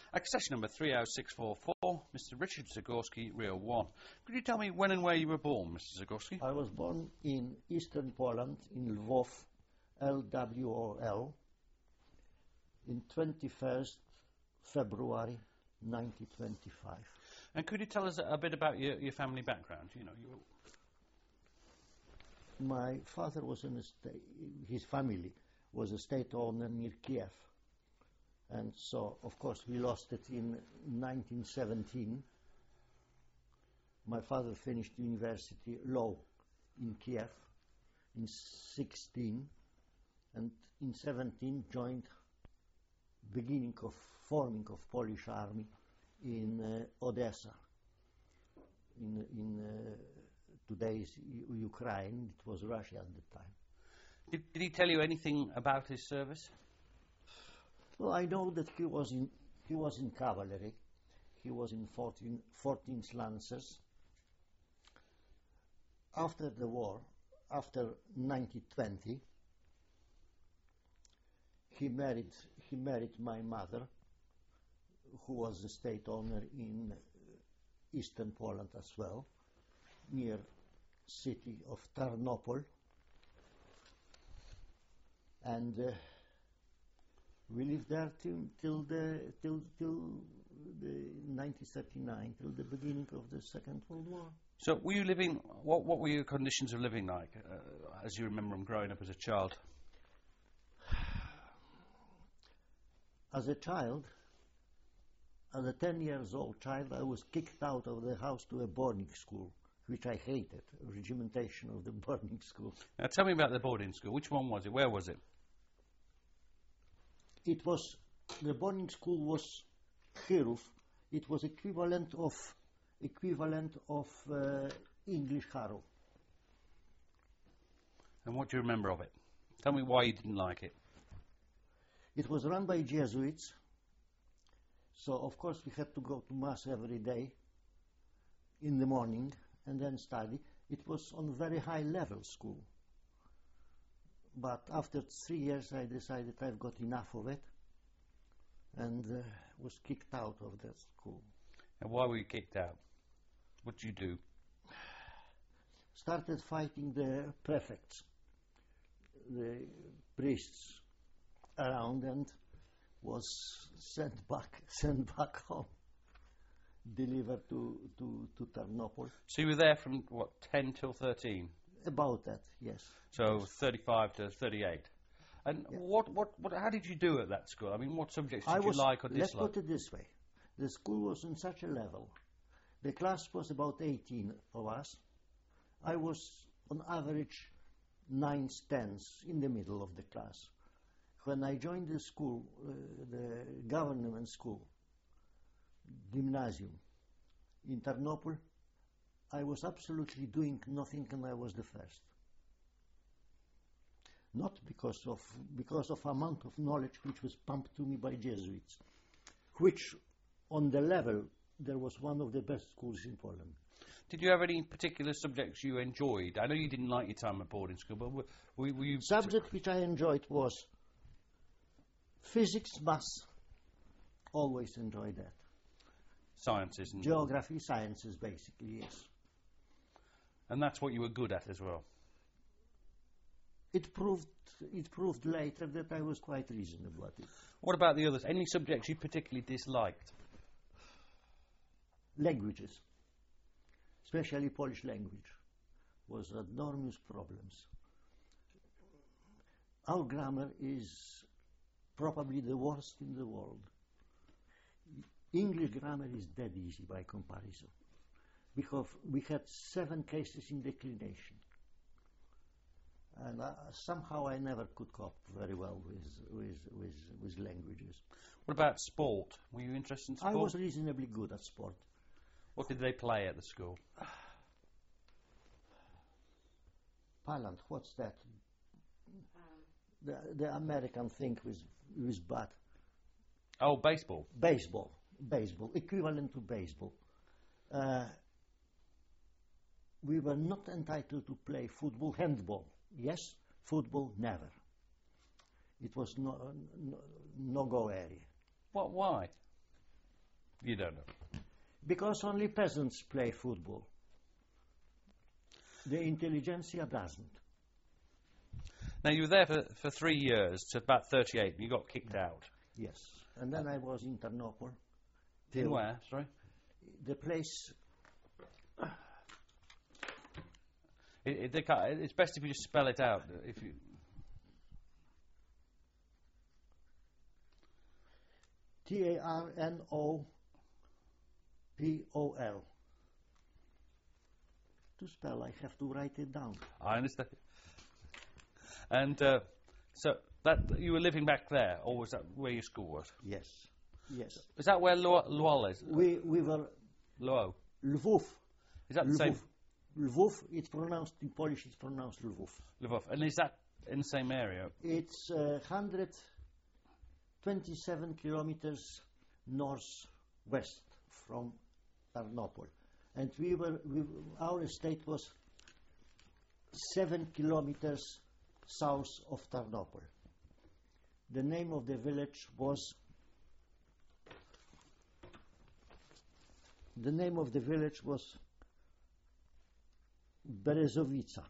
Accession number 30644, Mr. Richard Zagorski, Rio 1. Could you tell me when and where you were born, Mr. Zagorski? I was born in eastern Poland, in Lwów, LWOL, in 21st February 1925. And could you tell us a bit about your family background? My father was his family was a state owner near Kiev. And so, of course, we lost it in 1917. My father finished university law in Kiev in 16, and in 17 joined beginning of forming of Polish army in Odessa, in today's Ukraine. It was Russia at the time. Did he tell you anything about his service? Well, I know that he was in cavalry. He was in 14th Lancers. After the war, after 1920, he married my mother, who was a state owner in eastern Poland as well, near city of Tarnopol, and we lived there till the 1939, till the beginning of the Second World War. So, were you living? What were your conditions of living like, as you remember them growing up as a child? As a child, as a 10 years old child, I was kicked out of the house to a boarding school, which I hated, regimentation of the boarding school. Now, tell me about the boarding school. Which one was it? Where was it? The boarding school was Chirów. It was equivalent of English Harrow. And what do you remember of it? Tell me why you didn't like it. It was run by Jesuits, so of course we had to go to Mass every day in the morning and then study. It was on very high level school. But after 3 years I decided I've got enough of it and was kicked out of that school. And why were you kicked out? What did you do? Started fighting the prefects, the priests around, and was sent back home, delivered to Tarnopol. So you were there from, what, 10 till 13? About that, yes. So 35 to 38. And yeah. How did you do at that school? I mean, what subjects did you like or dislike? Let's put it this way. The school was on such a level. The class was about 18 of us. I was on average 9s, 10s, in the middle of the class. When I joined the school, the government school, gymnasium, in Tarnopol, I was absolutely doing nothing, and I was the first. Not because of amount of knowledge which was pumped to me by Jesuits, which on the level there was one of the best schools in Poland. Did you have any particular subjects you enjoyed? I know you didn't like your time at boarding school, but were you... Subject which I enjoyed was physics, maths. Always enjoyed that. Sciences and... Geography, sciences, basically, yes. And that's what you were good at as well? It proved later that I was quite reasonable at it. What about the others? Any subjects you particularly disliked? Languages, especially Polish language, was enormous problems. Our grammar is probably the worst in the world. English grammar is dead easy by comparison, because we had 7 cases in declination. And somehow I never could cope very well with languages. What about sport? Were you interested in sport? I was reasonably good at sport. What did they play at the school? Palant, what's that? The American thing with bat. Oh, baseball. Baseball, equivalent to baseball. We were not entitled to play football, handball. Yes, football, never. It was no-go area. What? Why? You don't know. Because only peasants play football. The intelligentsia doesn't. Now, you were there for 3 years, to about 38, and you got kicked out. Yes. And then I was in Tarnopol. In where, sorry? The place... It's best if you just spell it out. If you... Tarnopol. To spell, I have to write it down. I understand. And so that you were living back there, or was that where your school was? Yes. Yes. Is that where Lwów is? We were... Lwów. Lwów. Is that the same? Lwów, it's pronounced, in Polish it's pronounced Lwów. Lwów. And is that in the same area? It's 127 kilometers northwest from Tarnopol. And our estate was 7 kilometers south of Tarnopol. The name of the village was Berezowica.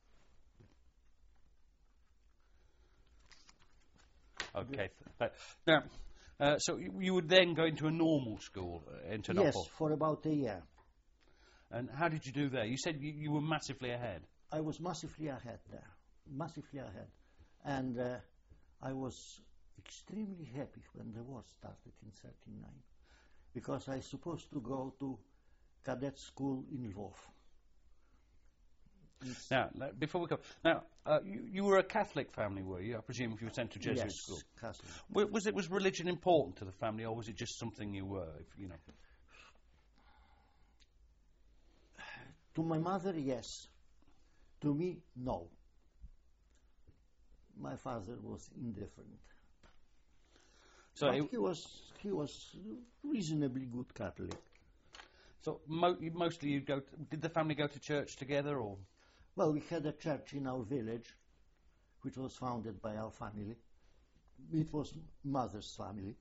Okay. Now, so you would then go into a normal school in Tarnopol? Yes, for about a year. And how did you do there? You said you were massively ahead. I was massively ahead there. Massively ahead. And I was extremely happy when the war started in 1939. Because I was supposed to go to cadet school in Lwów. Now, before we go, you were a Catholic family, were you? I presume if you were sent to Jesuit school. Yes, Catholic. Was religion important to the family, or was it just something you were? You know. To my mother, yes. To me, no. My father was indifferent. So but he was reasonably good Catholic. So mostly you'd go. Did the family go to church together, or? Well, we had a church in our village, which was founded by our family. It was mother's family.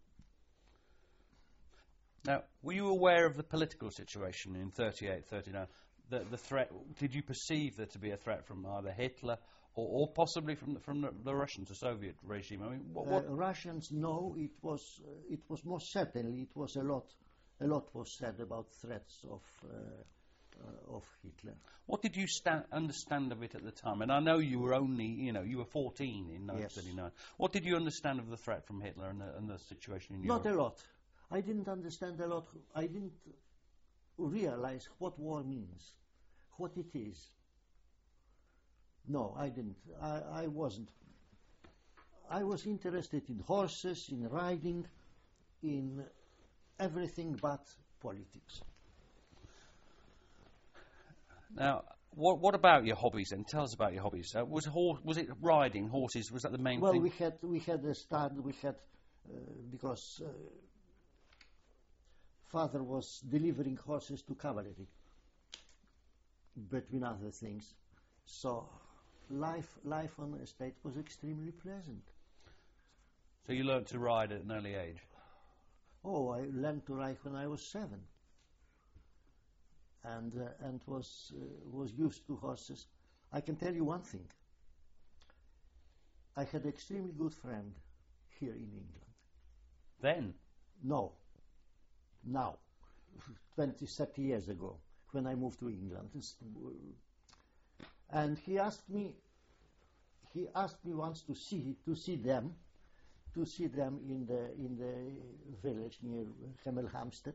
Now, were you aware of the political situation in 38, 39? The threat? Did you perceive there to be a threat from either Hitler or possibly from the Russian to Soviet regime? I mean, what? Russians? No, it was most certainly. It was a lot was said about threats of Hitler. What did you understand of it at the time? And I know you were only, you were 14 in 1939. Yes. What did you understand of the threat from Hitler and the situation in Europe? Not a lot. I didn't understand a lot. I didn't realize what war means, what it is. No, I didn't. I wasn't. I was interested in horses, in riding, in everything but politics. Now, what about your hobbies then? Tell us about your hobbies. Was it riding horses? Was that the main thing? Well, we had a start. We had because father was delivering horses to cavalry, between other things. So life on the estate was extremely pleasant. So you learnt to ride at an early age? Oh, I learned to ride when I was 7. And was used to horses. I can tell you one thing. I had an extremely good friend here in England. Then? No. Now. 20, 30 years ago, when I moved to England. And he asked me once to see them in the village near Hemel Hempstead.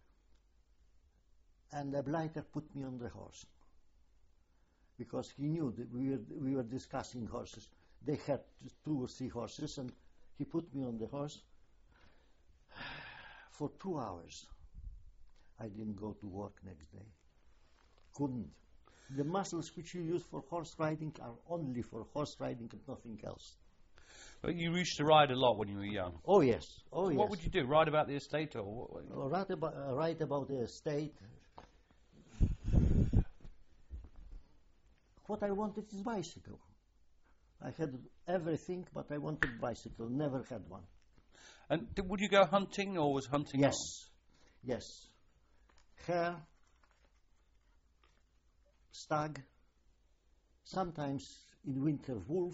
And the blighter put me on the horse because he knew that we were discussing horses. They had 2 or 3 horses, and he put me on the horse for 2 hours. I didn't go to work next day. Couldn't. The muscles which you use for horse riding are only for horse riding and nothing else. But you used to ride a lot when you were young. Oh yes. So what would you do? Ride about the estate, or what? Write about the estate. What I wanted is bicycle. I had everything, but I wanted bicycle. Never had one. And would you go hunting, or was hunting? Yes, Yes. Hare, stag, sometimes in winter wolf.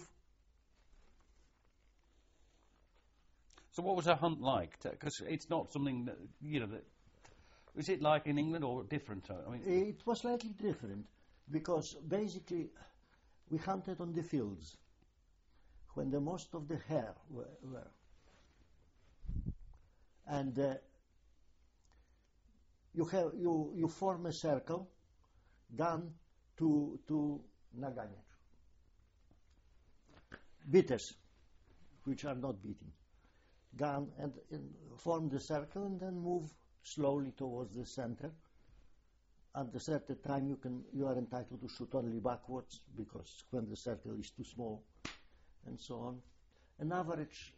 So what was a hunt like? Because it's not something that, you know, that... Is it like in England or different? I mean, It was slightly different because basically we hunted on the fields when the most of the hare were. And you form a circle, gun to naganiać. Beaters, which are not beating. Gun and form the circle and then move slowly towards the center. At a certain time you are entitled to shoot only backwards because when the circle is too small and so on. An average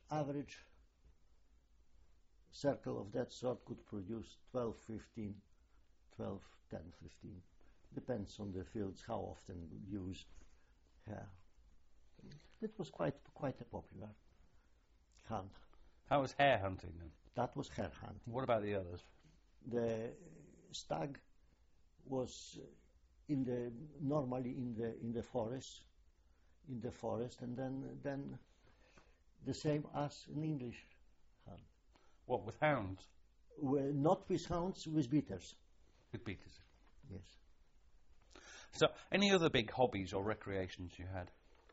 circle of that sort could produce 12, 15, 12, 10, 15. Depends on the fields, how often you use hare. It was quite a popular hunt. how was hare hunting then? That was hare hunting. What about the others? The stag was normally in the forest, and then the same as an English hunt. What, with hounds? Well, not with hounds, with beaters. With beaters. Yes. So, any other big hobbies or recreations you had?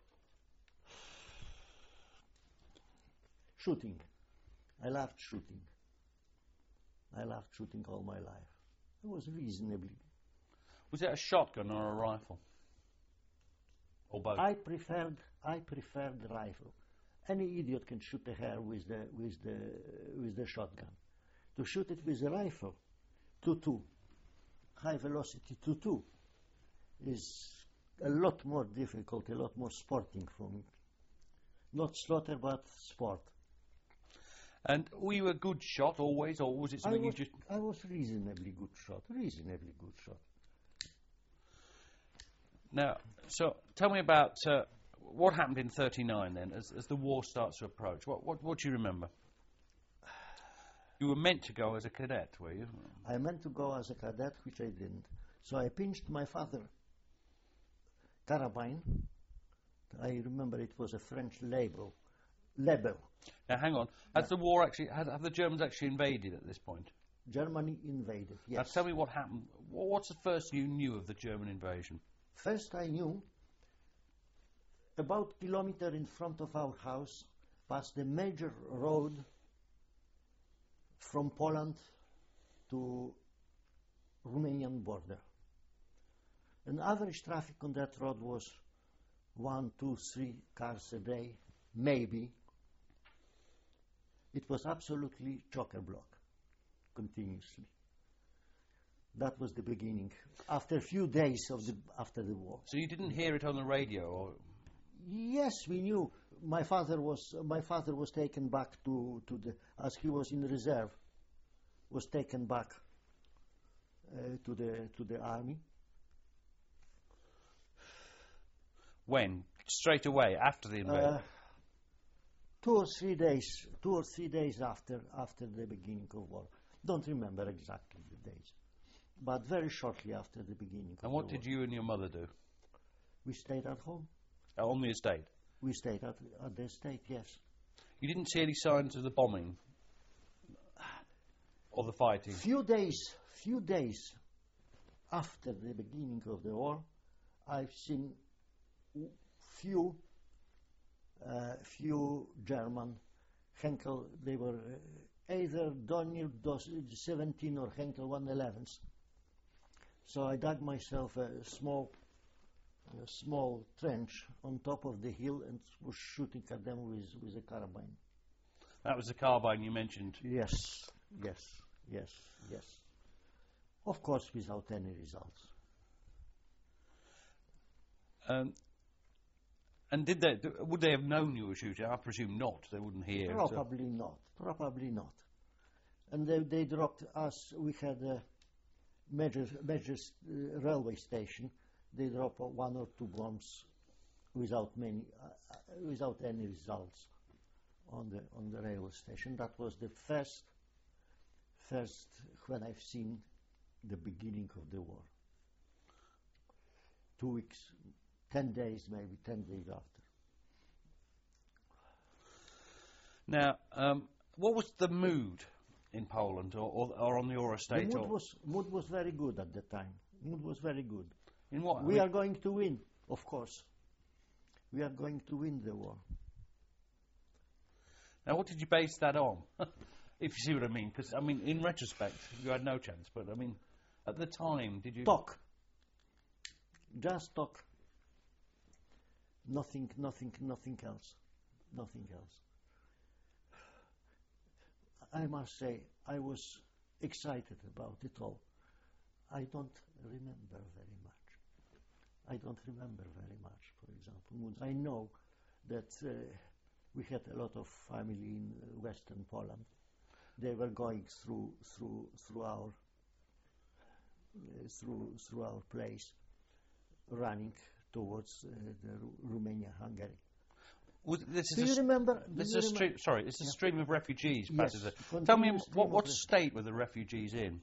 Shooting. I loved shooting. I loved shooting all my life. I was reasonably. Was it a shotgun or a rifle? Or both? I preferred the rifle. Any idiot can shoot a hare with the shotgun. To shoot it with a rifle, 2.2, high velocity 2.2, is a lot more difficult, a lot more sporting for me. Not slaughter, but sport. And were you a good shot always, or was it something you just... I was reasonably good shot. Now, so tell me about what happened in '39 then, as the war starts to approach. What do you remember? You were meant to go as a cadet, were you? I meant to go as a cadet, which I didn't. So I pinched my father carabine. I remember it was a French label. Now, hang on. Has the war actually... Have the Germans actually invaded at this point? Germany invaded, yes. Now, tell me what happened. What's the first you knew of the German invasion? First I knew, about a kilometer in front of our house, past the major road from Poland to Romanian border. An average traffic on that road was 1, 2, 3 cars a day, maybe. It was absolutely chock-a-block, continuously. That was the beginning. After a few days after the war. So you didn't hear it on the radio, or? Yes, we knew. My father was taken back to the, as he was in reserve, was taken back to the army. When? Straight away after the invasion? 2 or 3 days after the beginning of war. Don't remember exactly the days, but very shortly after the beginning of the war. And what did you and your mother do? We stayed at home. On the estate? We stayed at the estate, yes. You didn't see any signs of the bombing? Or the fighting? Few days after the beginning of the war, I've seen few German Henkel. They were either Dornier 17 or Henkel 111s. So I dug myself a small trench on top of the hill and was shooting at them with a carabine. That was the carbine you mentioned? Yes. Of course, without any results. And would they have known you were shooting? I presume not. They wouldn't hear. Probably not. And they dropped us. We had a major railway station. They dropped 1 or 2 bombs without any results on the railway station. That was the first when I've seen the beginning of the war. 2 weeks, 10 days, maybe 10 days after. Now, what was the mood in Poland or on your estate? The mood was very good at the time. Mood was very good. In what? We are going to win, of course. We are going to win the war. Now, what did you base that on? If you see what I mean. Because, I mean, in retrospect, you had no chance. But, I mean, at the time, did you... Talk. Just talk. Nothing else. Nothing else. I must say, I was excited about it all. I don't remember very much. I don't remember very much, for example. I know that we had a lot of family in western Poland. They were going through our place, running towards the Romania-Hungary. Do you remember? This is it's a stream of refugees. Yes, Tell me, what state were the refugees in?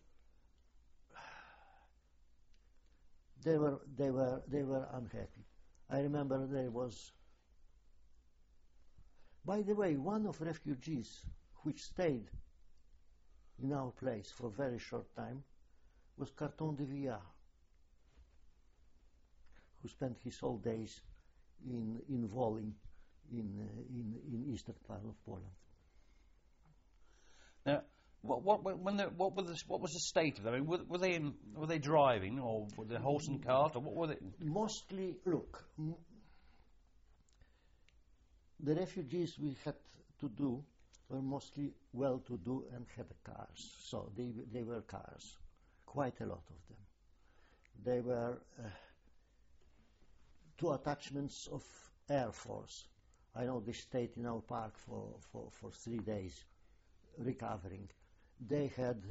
They were unhappy. I remember there was. By the way, one of refugees which stayed in our place for a very short time was Carton de Villar, who spent his whole days in Wolin, in eastern part of Poland. Now, what was the state of them? I mean, were they driving, or were they horse and cart, or what were they? Mostly, look, the refugees we had to do were mostly well-to-do and had cars, so they were cars, quite a lot of them. They were 2 attachments of Air Force. I know they stayed in our park for 3 days, recovering. They had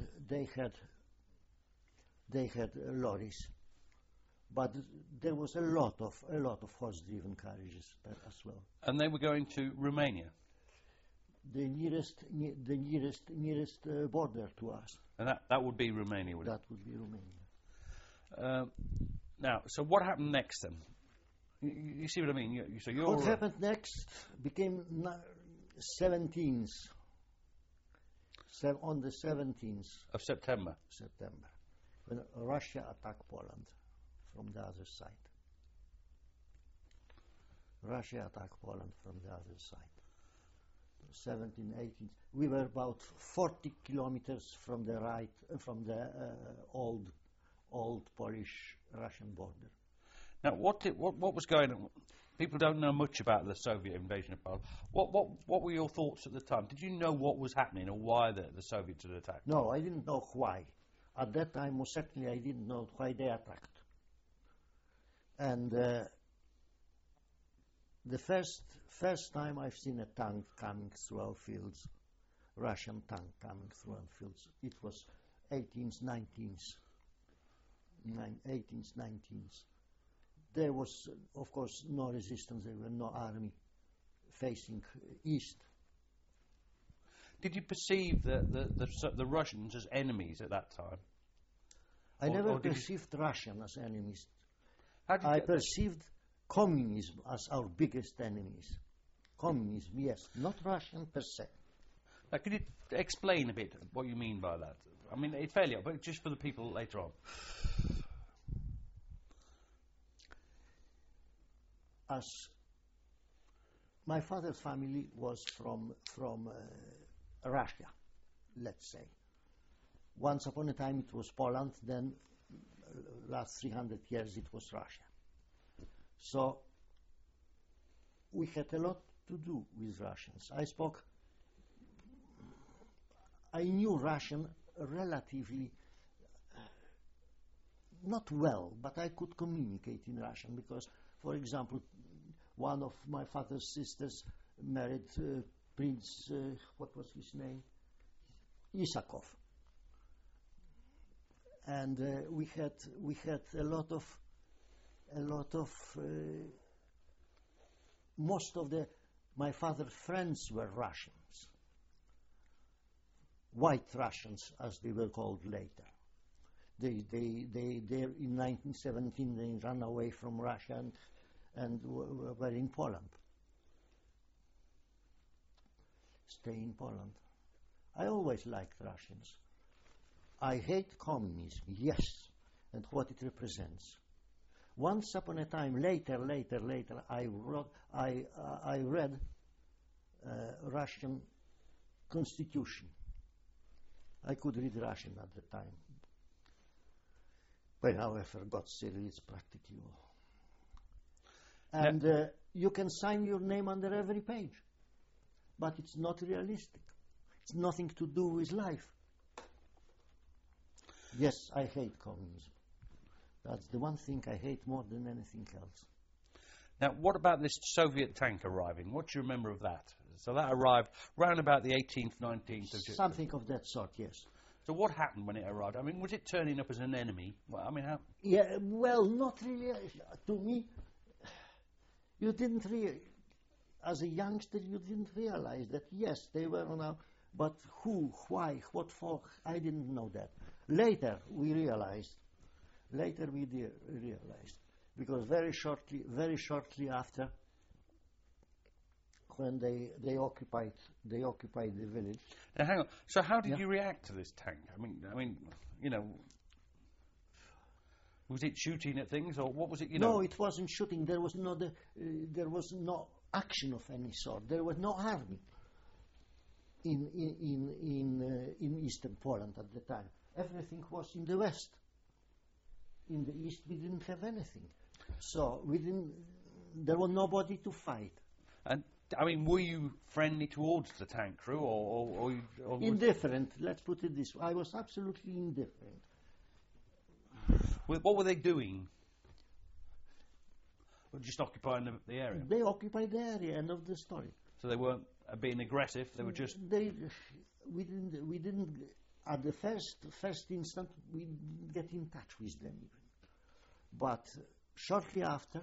lorries, but there was a lot of horse-driven carriages as well. And they were going to Romania. The nearest border to us. And that would be Romania, would it? That would be Romania. Now, so what happened next then? You see what I mean? What happened next became 17th. On the 17th of September, when Russia attacked Poland from the other side. Russia attacked Poland from the other side. 17, 18. We were about 40 kilometers from the old Polish-Russian border. Now, what was going on? People don't know much about the Soviet invasion of Poland. What were your thoughts at the time? Did you know what was happening or why the Soviets had attacked? No, I didn't know why. At that time, most certainly, I didn't know why they attacked. And the first time I've seen a tank coming through our fields, Russian tank coming through our fields, it was 18th, 19th. There was, of course, no resistance. There were no army facing east. Did you perceive the Russians as enemies at that time? I never perceived Russian as enemies. I perceived communism as our biggest enemies. Communism, yes, not Russian per se. Now, could you explain a bit what you mean by that? I mean, it's fairly, but just for the people later on. As my father's family was from Russia, let's say. Once upon a time it was Poland, then last 300 years it was Russia. So we had a lot to do with Russians. I knew Russian relatively not well, but I could communicate in Russian because, for example, one of my father's sisters married Prince, what was his name? Isakov. And we had a lot of most of my father's friends were Russians. White Russians, as they were called later. They in 1917 they ran away from Russia and were in Poland. Stay in Poland. I always liked Russians. I hate communism, yes, and what it represents. Once upon a time, later, I read Russian constitution. I could read Russian at the time. But now I forgot Cyrillic's practically all. And you can sign your name under every page. But it's not realistic. It's nothing to do with life. Yes, I hate communism. That's the one thing I hate more than anything else. Now, what about this Soviet tank arriving? What do you remember of that? So that arrived round about the 18th, 19th of June. Something of that sort, yes. So what happened when it arrived? I mean, was it turning up as an enemy? Well, I mean, how? Yeah, well, not really. To me, you didn't really, as a youngster, you didn't realize that, yes, they were on our, but who, why, what for, I didn't know that. Later, we realized. Later, we realized. Because very shortly after, when they occupied the village. Now, hang on. So, how did you react to this tank? I mean, you know, was it shooting at things, or what was it? No, it wasn't shooting. There was no action of any sort. There was no army in eastern Poland at the time. Everything was in the west. In the east, we didn't have anything. So there was nobody to fight. And I mean, were you friendly towards the tank crew, or indifferent? Let's put it this way. I was absolutely indifferent. What were they doing? Just occupying the area. They occupied the area. End of the story. So they weren't being aggressive. They were just. We didn't. At the first instant, we didn't get in touch with them even. But shortly after,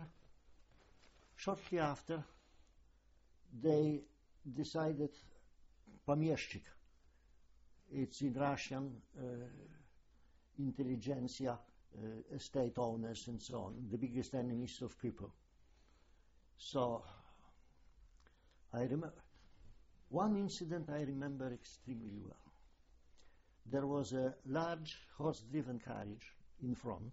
they decided, Pomieszczyk, it's in Russian, intelligentsia, estate owners and so on, the biggest enemies of people. So, I remember, one incident I remember extremely well. There was a large horse-driven carriage in front.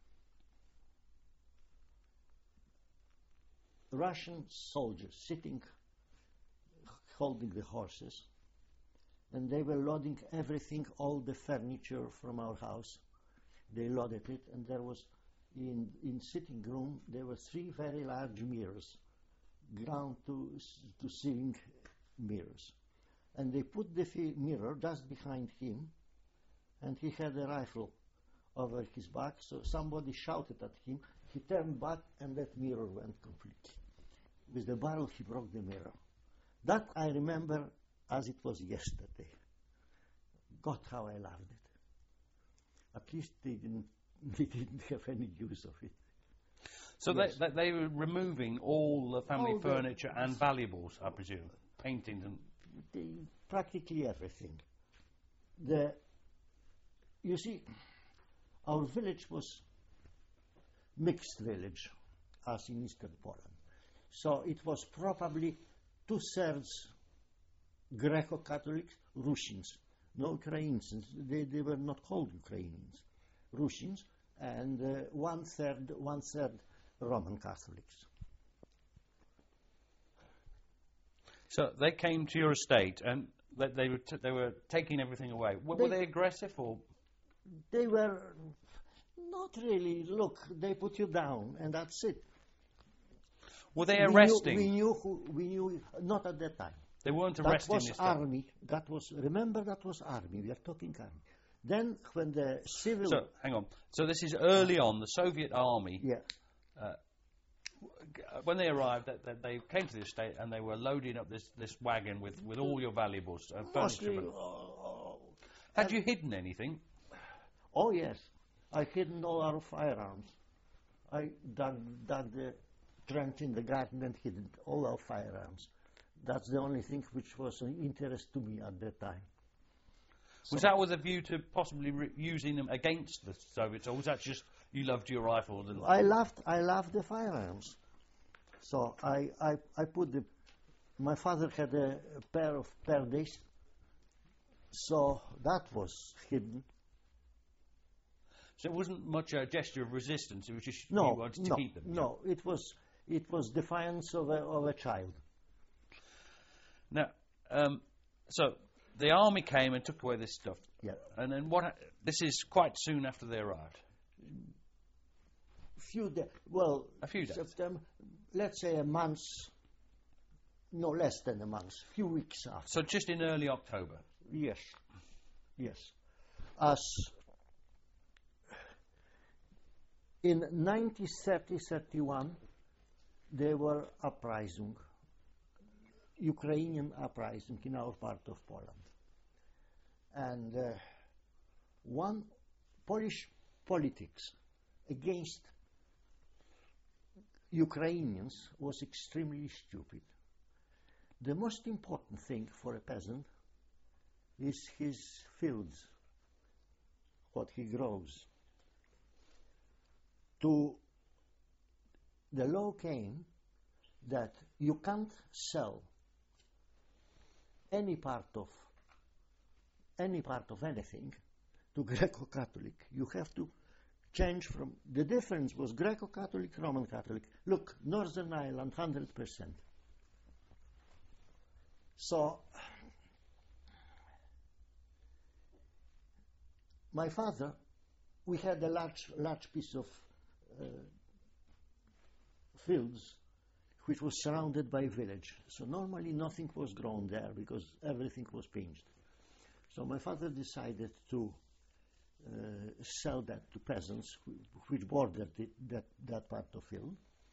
Russian soldiers sitting, holding the horses, and they were loading everything, all the furniture from our house. They loaded it, and there was, in sitting room, there were 3 very large mirrors, ground to ceiling mirrors. And they put the mirror just behind him, and he had a rifle over his back, so somebody shouted at him. He turned back, and that mirror went completely. With the barrel, he broke the mirror. That I remember as it was yesterday. God, how I loved it. At least they didn't have any use of it. So yes. they were removing all the family furniture and valuables, I presume, paintings and practically everything. You see, our village was mixed village, as in eastern Poland. So it was probably 2/3 Greco-Catholics, Russians, no Ukrainians. They were not called Ukrainians, Russians, and 1/3 Roman Catholics. So they came to your estate and they were taking everything away. Were they aggressive or? They were not really. Look, they put you down, and that's it. Were they arresting? We knew not at that time. They weren't arresting. That was army. Remember, that was army. We are talking army. Then, when the civil. So hang on. So this is early on. The Soviet army. Yeah. When they arrived, they came to the estate and they were loading up this wagon with all your valuables and furniture. Had you hidden anything? Oh yes, I hidden all our firearms. I dug the trench in the garden and hidden all our firearms. That's the only thing which was of interest to me at that time. Was that with a view to possibly using them against the Soviets, or was that just you loved your rifles? And I loved the firearms. So I put my father had a pair of Perdes, so that was hidden. So it wasn't much a gesture of resistance, it was just you No, wanted to keep them? no, it was defiance of a child. Now, so the army came and took away this stuff. Yeah. And then this is quite soon after they arrived. A few days. September, let's say a month, no less than a month, few weeks after. So just in early October? Yes. As in 1930-31, there were uprising, Ukrainian uprising in our part of Poland. And one Polish politics against Ukrainians was extremely stupid. The most important thing for a peasant is his fields, what he grows. The law came that you can't sell any part of anything to Greco-Catholic. You have to change from, the difference was Greco-Catholic, Roman Catholic. Look, Northern Ireland, 100%. So, my father, we had a large piece of fields which was surrounded by a village. So normally nothing was grown there because everything was pinched. So my father decided to sell that to peasants which bordered that part of field.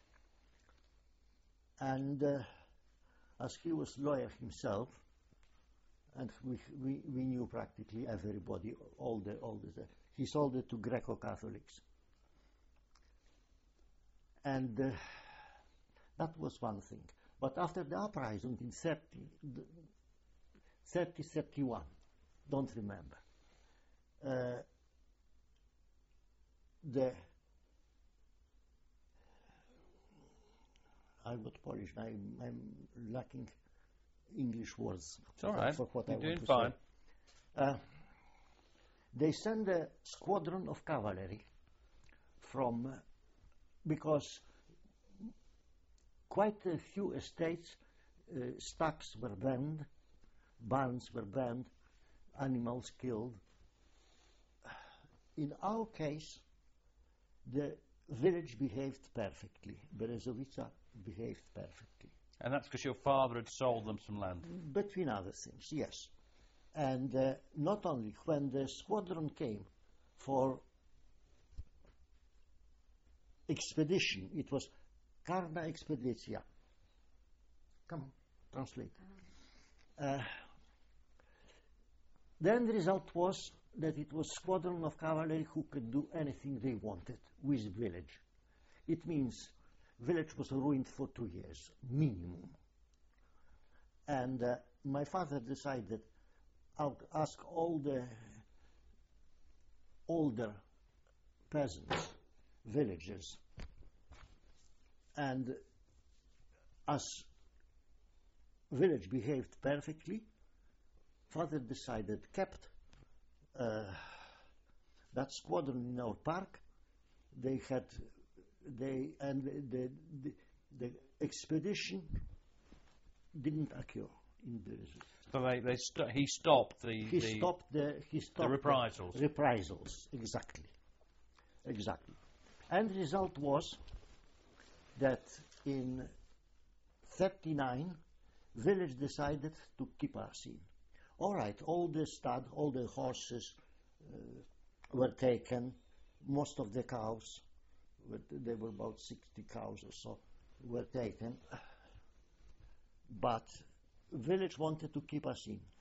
And as he was lawyer himself, and we knew practically everybody, he sold it to Greco-Catholics. And that was one thing. But after the uprising in 31, don't remember, I'm not Polish, I'm lacking English words. It's all right. For what You're I doing want to fine. say. They send a squadron of cavalry because quite a few estates, stacks were burned, barns were burned, animals killed. In our case, the village behaved perfectly. Berezowica behaved perfectly. And that's because your father had sold them some land? Between other things, yes. And not only, when the squadron came for expedition, it was Karna Expedicja. Come on, translate. The end result was that it was squadron of cavalry who could do anything they wanted with village. It means village was ruined for 2 years, minimum. And my father decided, I'll ask all the older peasants, villagers, and as village behaved perfectly, father decided, kept that squadron in our park. The expedition didn't occur in Berezowica. So he stopped the reprisals. Reprisals, exactly. And the result was that in 39, village decided to keep us in. All right, all the stud, all the horses were taken, most of the cows, there were about 60 cows or so, were taken, but village wanted to keep us in.